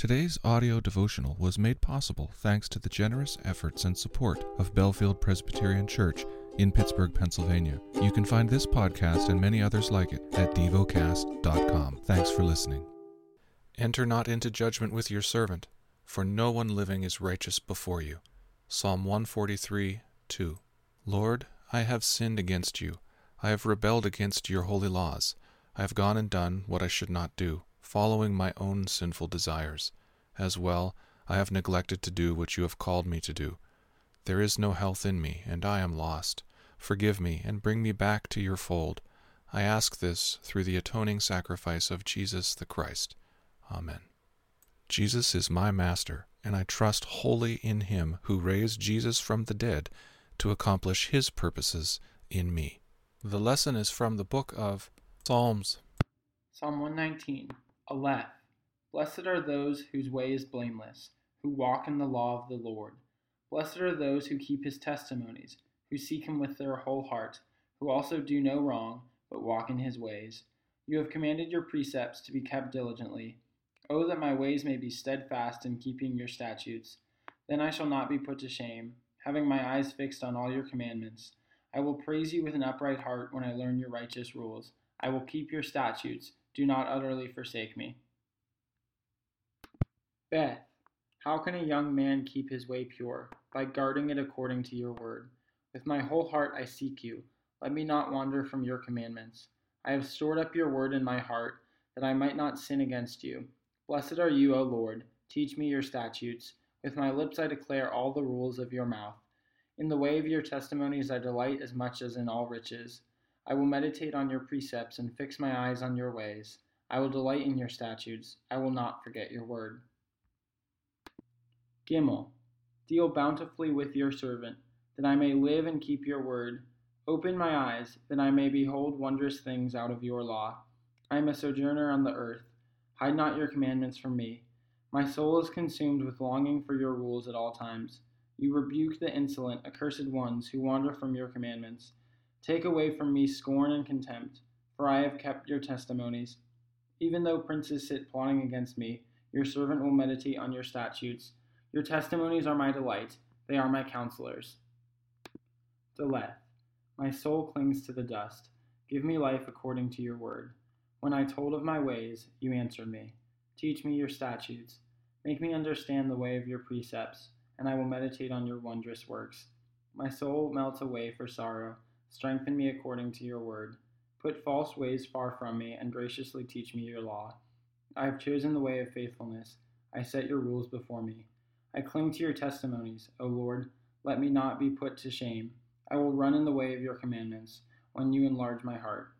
Today's audio devotional was made possible thanks to the generous efforts and support of Bellefield Presbyterian Church in Pittsburgh, Pennsylvania. You can find this podcast and many others like it at devocast.com. Thanks for listening. Enter not into judgment with your servant, for no one living is righteous before you. Psalm 143:2. Lord, I have sinned against you. I have rebelled against your holy laws. I have gone and done what I should not do, following my own sinful desires. As well, I have neglected to do what you have called me to do. There is no health in me, and I am lost. Forgive me and bring me back to your fold. I ask this through the atoning sacrifice of Jesus the Christ. Amen. Jesus is my master, and I trust wholly in him who raised Jesus from the dead to accomplish his purposes in me. The lesson is from the book of Psalms. Psalm 119, Aleph. Blessed are those whose way is blameless, who walk in the law of the Lord. Blessed are those who keep his testimonies, who seek him with their whole heart, who also do no wrong, but walk in his ways. You have commanded your precepts to be kept diligently. Oh, that my ways may be steadfast in keeping your statutes. Then I shall not be put to shame, having my eyes fixed on all your commandments. I will praise you with an upright heart when I learn your righteous rules. I will keep your statutes. Do not utterly forsake me. Beth, how can a young man keep his way pure? By guarding it according to your word. With my whole heart I seek you. Let me not wander from your commandments. I have stored up your word in my heart, that I might not sin against you. Blessed are you, O Lord. Teach me your statutes. With my lips I declare all the rules of your mouth. In the way of your testimonies I delight as much as in all riches. I will meditate on your precepts and fix my eyes on your ways. I will delight in your statutes. I will not forget your word. Gimel. Deal bountifully with your servant, that I may live and keep your word. Open my eyes, that I may behold wondrous things out of your law. I am a sojourner on the earth. Hide not your commandments from me. My soul is consumed with longing for your rules at all times. You rebuke the insolent, accursed ones who wander from your commandments. Take away from me scorn and contempt, for I have kept your testimonies. Even though princes sit plotting against me, your servant will meditate on your statutes. Your testimonies are my delight. They are my counselors. Deleth. My soul clings to the dust. Give me life according to your word. When I told of my ways, you answered me. Teach me your statutes. Make me understand the way of your precepts, and I will meditate on your wondrous works. My soul melts away for sorrow. Strengthen me according to your word. Put false ways far from me, and graciously teach me your law. I have chosen the way of faithfulness. I set your rules before me. I cling to your testimonies, O Lord. Let me not be put to shame. I will run in the way of your commandments, when you enlarge my heart.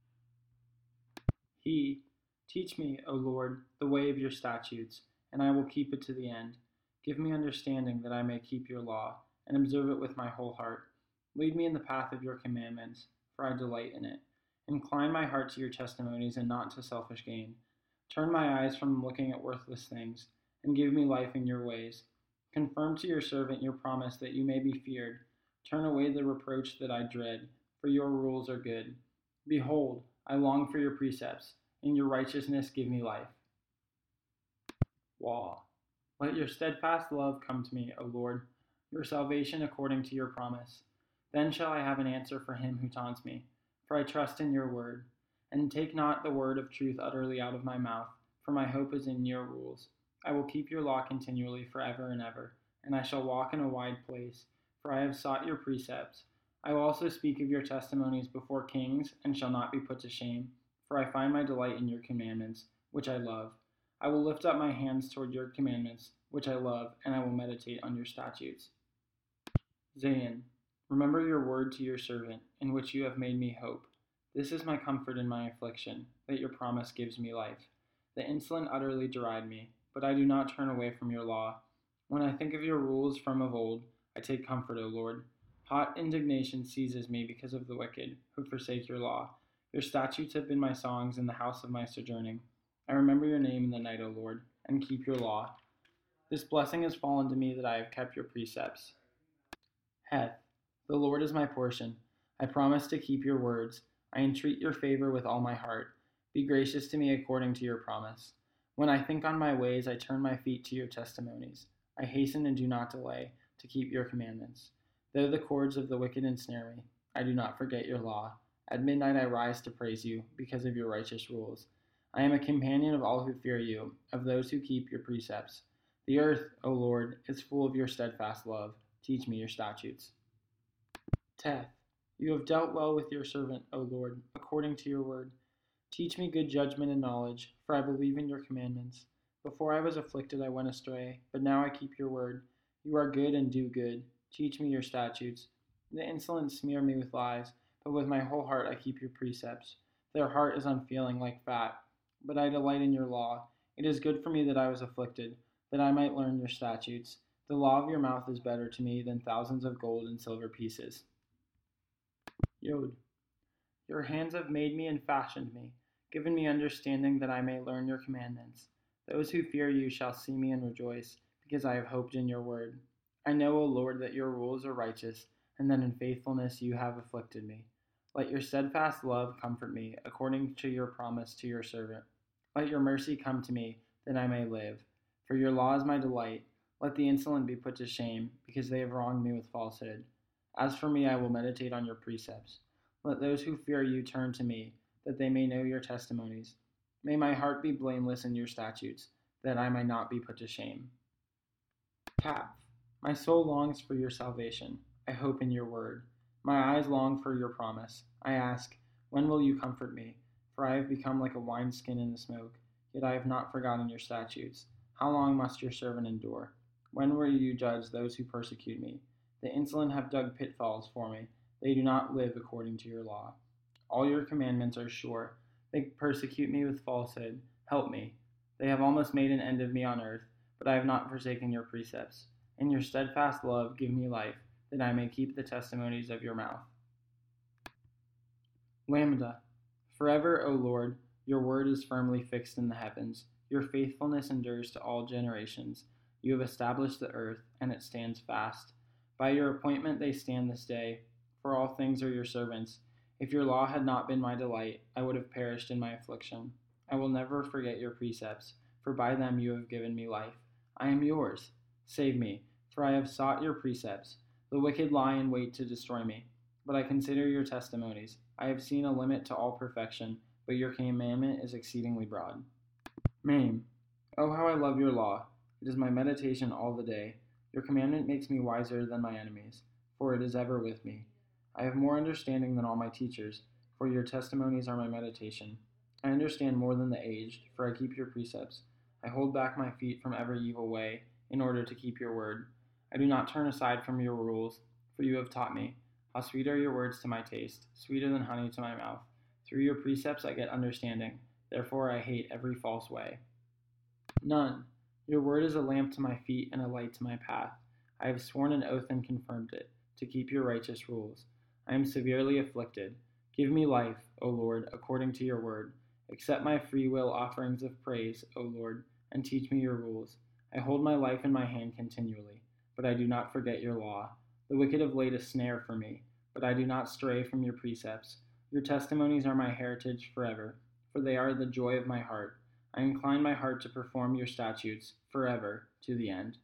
Teach me, O Lord, the way of your statutes, and I will keep it to the end. Give me understanding that I may keep your law, and observe it with my whole heart. Lead me in the path of your commandments, for I delight in it. Incline my heart to your testimonies and not to selfish gain. Turn my eyes from looking at worthless things, and give me life in your ways. Confirm to your servant your promise that you may be feared. Turn away the reproach that I dread, for your rules are good. Behold, I long for your precepts. In your righteousness give me life. Waw. Let your steadfast love come to me, O Lord, your salvation according to your promise. Then shall I have an answer for him who taunts me, for I trust in your word. And take not the word of truth utterly out of my mouth, for my hope is in your rules. I will keep your law continually forever and ever, and I shall walk in a wide place, for I have sought your precepts. I will also speak of your testimonies before kings, and shall not be put to shame, for I find my delight in your commandments, which I love. I will lift up my hands toward your commandments, which I love, and I will meditate on your statutes. Zayin. Remember your word to your servant, in which you have made me hope. This is my comfort in my affliction, that your promise gives me life. The insolent utterly deride me, but I do not turn away from your law. When I think of your rules from of old, I take comfort, O Lord. Hot indignation seizes me because of the wicked, who forsake your law. Your statutes have been my songs in the house of my sojourning. I remember your name in the night, O Lord, and keep your law. This blessing has fallen to me that I have kept your precepts. Heth. The Lord is my portion. I promise to keep your words. I entreat your favor with all my heart. Be gracious to me according to your promise. When I think on my ways, I turn my feet to your testimonies. I hasten and do not delay to keep your commandments. Though the cords of the wicked ensnare me, I do not forget your law. At midnight I rise to praise you because of your righteous rules. I am a companion of all who fear you, of those who keep your precepts. The earth, O Lord, is full of your steadfast love. Teach me your statutes. Teth, you have dealt well with your servant, O Lord, according to your word. Teach me good judgment and knowledge, for I believe in your commandments. Before I was afflicted, I went astray, but now I keep your word. You are good and do good. Teach me your statutes. The insolent smear me with lies, but with my whole heart I keep your precepts. Their heart is unfeeling like fat, but I delight in your law. It is good for me that I was afflicted, that I might learn your statutes. The law of your mouth is better to me than thousands of gold and silver pieces. Yod. Your hands have made me and fashioned me, given me understanding that I may learn your commandments. Those who fear you shall see me and rejoice, because I have hoped in your word. I know, O Lord, that your rules are righteous, and that in faithfulness you have afflicted me. Let your steadfast love comfort me, according to your promise to your servant. Let your mercy come to me, that I may live. For your law is my delight. Let the insolent be put to shame, because they have wronged me with falsehood. As for me, I will meditate on your precepts. Let those who fear you turn to me, that they may know your testimonies. May my heart be blameless in your statutes, that I may not be put to shame. Kaf. My soul longs for your salvation. I hope in your word. My eyes long for your promise. I ask, when will you comfort me? For I have become like a wineskin in the smoke, yet I have not forgotten your statutes. How long must your servant endure? When will you judge those who persecute me? The insolent have dug pitfalls for me. They do not live according to your law. All your commandments are sure. They persecute me with falsehood. Help me. They have almost made an end of me on earth, but I have not forsaken your precepts. In your steadfast love, give me life, that I may keep the testimonies of your mouth. Lambda. Forever, O Lord, your word is firmly fixed in the heavens. Your faithfulness endures to all generations. You have established the earth, and it stands fast. By your appointment they stand this day, for all things are your servants. If your law had not been my delight, I would have perished in my affliction. I will never forget your precepts, for by them you have given me life. I am yours. Save me, for I have sought your precepts. The wicked lie in wait to destroy me, but I consider your testimonies. I have seen a limit to all perfection, but your commandment is exceedingly broad. Mem. Oh, how I love your law. It is my meditation all the day. Your commandment makes me wiser than my enemies, for it is ever with me. I have more understanding than all my teachers, for your testimonies are my meditation. I understand more than the aged, for I keep your precepts. I hold back my feet from every evil way, in order to keep your word. I do not turn aside from your rules, for you have taught me. How sweet are your words to my taste, sweeter than honey to my mouth. Through your precepts I get understanding, therefore I hate every false way. None. Your word is a lamp to my feet and a light to my path. I have sworn an oath and confirmed it, to keep your righteous rules. I am severely afflicted. Give me life, O Lord, according to your word. Accept my free will offerings of praise, O Lord, and teach me your rules. I hold my life in my hand continually, but I do not forget your law. The wicked have laid a snare for me, but I do not stray from your precepts. Your testimonies are my heritage forever, for they are the joy of my heart. I incline my heart to perform your statutes forever to the end.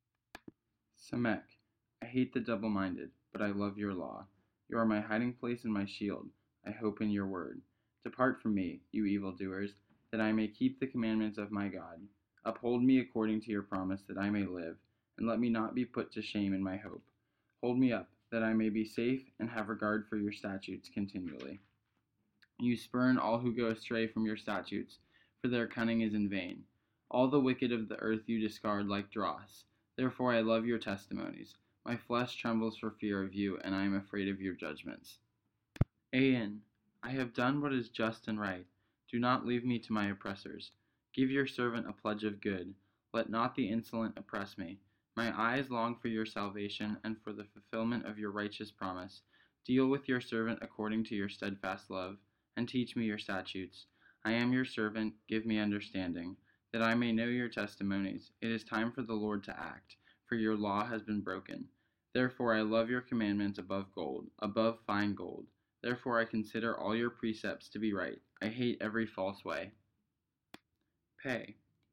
Samek. I hate the double-minded, but I love your law. You are my hiding place and my shield. I hope in your word. Depart from me, you evildoers, that I may keep the commandments of my God. Uphold me according to your promise, that I may live, and let me not be put to shame in my hope. Hold me up, that I may be safe and have regard for your statutes continually. You spurn all who go astray from your statutes, for their cunning is in vain. All the wicked of the earth you discard like dross. Therefore I love your testimonies. My flesh trembles for fear of you, and I am afraid of your judgments. Aen. I have done what is just and right. Do not leave me to my oppressors. Give your servant a pledge of good. Let not the insolent oppress me. My eyes long for your salvation and for the fulfillment of your righteous promise. Deal with your servant according to your steadfast love, and teach me your statutes. I am your servant, give me understanding, that I may know your testimonies. It is time for the Lord to act, for your law has been broken. Therefore I love your commandments above gold, above fine gold. Therefore I consider all your precepts to be right. I hate every false way. Pay.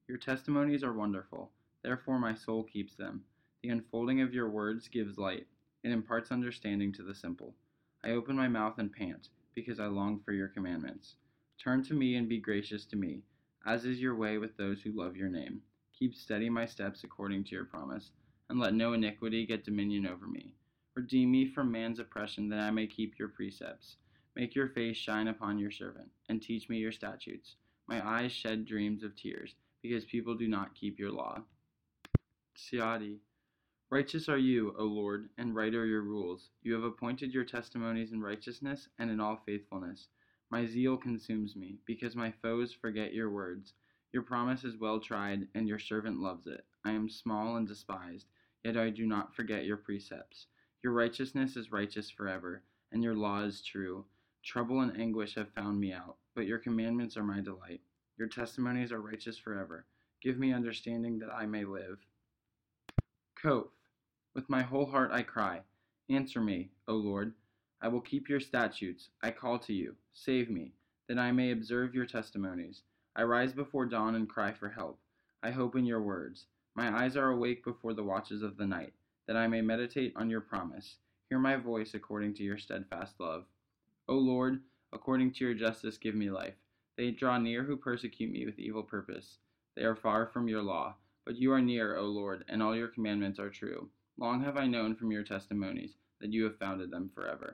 Your testimonies are wonderful, therefore my soul keeps them. The unfolding of your words gives light. It imparts understanding to the simple. I open my mouth and pant, because I long for your commandments. Turn to me and be gracious to me, as is your way with those who love your name. Keep steady my steps according to your promise, and let no iniquity get dominion over me. Redeem me from man's oppression, that I may keep your precepts. Make your face shine upon your servant, and teach me your statutes. My eyes shed dreams of tears, because people do not keep your law. Siadi. Righteous are you, O Lord, and right are your rules. You have appointed your testimonies in righteousness and in all faithfulness. My zeal consumes me, because my foes forget your words. Your promise is well tried, and your servant loves it. I am small and despised, yet I do not forget your precepts. Your righteousness is righteous forever, and your law is true. Trouble and anguish have found me out, but your commandments are my delight. Your testimonies are righteous forever. Give me understanding that I may live. Kof. With my whole heart I cry. Answer me, O Lord. I will keep your statutes. I call to you. Save me, that I may observe your testimonies. I rise before dawn and cry for help. I hope in your words. My eyes are awake before the watches of the night, that I may meditate on your promise. Hear my voice according to your steadfast love. O Lord, according to your justice give me life. They draw near who persecute me with evil purpose. They are far from your law, but you are near, O Lord, and all your commandments are true. Long have I known from your testimonies that you have founded them forever.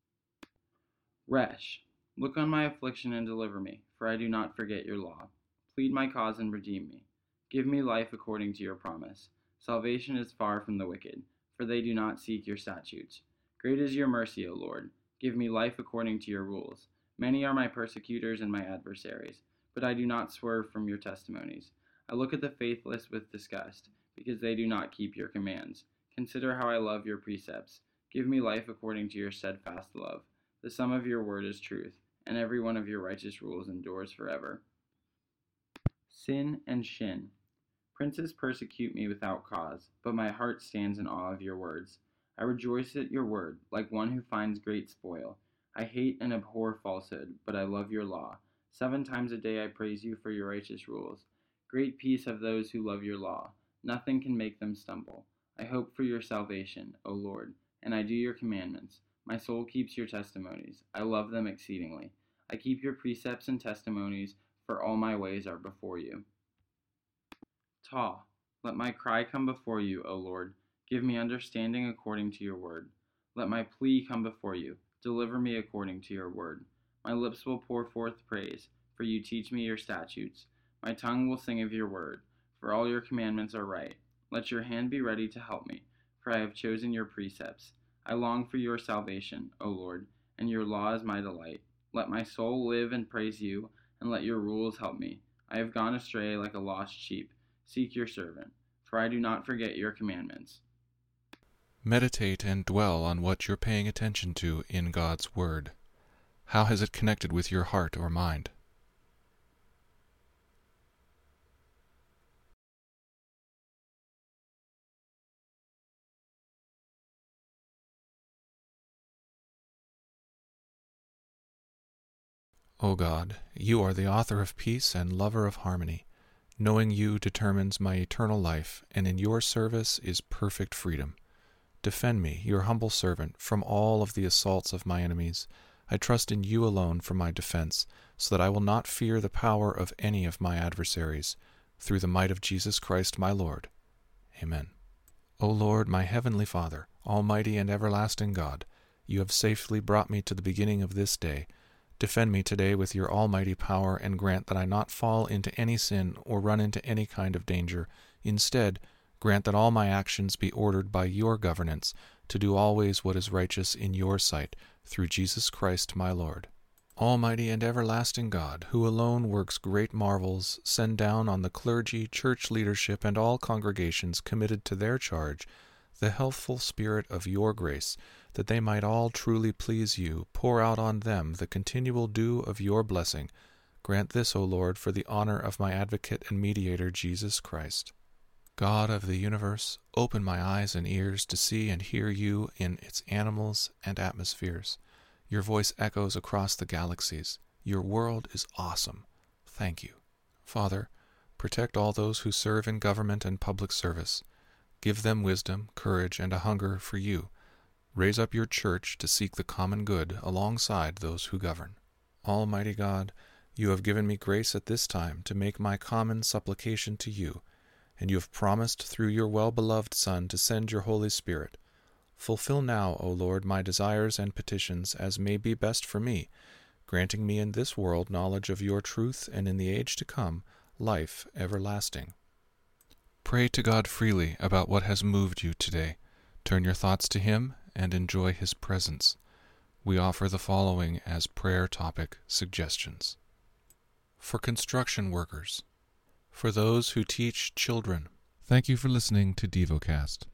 Resh. Look on my affliction and deliver me, for I do not forget your law. Plead my cause and redeem me. Give me life according to your promise. Salvation is far from the wicked, for they do not seek your statutes. Great is your mercy, O Lord. Give me life according to your rules. Many are my persecutors and my adversaries, but I do not swerve from your testimonies. I look at the faithless with disgust, because they do not keep your commands. Consider how I love your precepts. Give me life according to your steadfast love. The sum of your word is truth, and every one of your righteous rules endures forever. Sin and Shin. Princes persecute me without cause, but my heart stands in awe of your words. I rejoice at your word, like one who finds great spoil. I hate and abhor falsehood, but I love your law. 7 times a day I praise you for your righteous rules. Great peace have those who love your law. Nothing can make them stumble. I hope for your salvation, O Lord, and I do your commandments. My soul keeps your testimonies. I love them exceedingly. I keep your precepts and testimonies, for all my ways are before you. Ta. Let my cry come before you, O Lord. Give me understanding according to your word. Let my plea come before you. Deliver me according to your word. My lips will pour forth praise, for you teach me your statutes. My tongue will sing of your word, for all your commandments are right. Let your hand be ready to help me, for I have chosen your precepts. I long for your salvation, O Lord, and your law is my delight. Let my soul live and praise you, and let your rules help me. I have gone astray like a lost sheep. Seek your servant, for I do not forget your commandments. Meditate and dwell on what you're paying attention to in God's Word. How has it connected with your heart or mind? O God, you are the author of peace and lover of harmony. Knowing you determines my eternal life, and in your service is perfect freedom. Defend me, your humble servant, from all of the assaults of my enemies. I trust in you alone for my defense, so that I will not fear the power of any of my adversaries. Through the might of Jesus Christ my Lord. Amen. O Lord, my heavenly Father, almighty and everlasting God, you have safely brought me to the beginning of this day. Defend me today with your almighty power, and grant that I not fall into any sin or run into any kind of danger. Instead, grant that all my actions be ordered by your governance, to do always what is righteous in your sight, through Jesus Christ my Lord. Almighty and everlasting God, who alone works great marvels, send down on the clergy, church leadership, and all congregations committed to their charge the healthful spirit of your grace, that they might all truly please you. Pour out on them the continual dew of your blessing. Grant this, O Lord, for the honor of my advocate and mediator, Jesus Christ. God of the universe, open my eyes and ears to see and hear you in its animals and atmospheres. Your voice echoes across the galaxies. Your world is awesome. Thank you. Father, Protect all those who serve in government and public service. Give them wisdom, courage, and a hunger for you. Raise up your church to seek the common good alongside those who govern. Almighty God, you have given me grace at this time to make my common supplication to you, and you have promised through your well-beloved Son to send your Holy Spirit. Fulfill now, O Lord, my desires and petitions as may be best for me, granting me in this world knowledge of your truth, and in the age to come, life everlasting. Pray to God freely about what has moved you today. Turn your thoughts to Him and enjoy His presence. We offer the following as prayer topic suggestions. For construction workers. For those who teach children. Thank you for listening to DevoCast.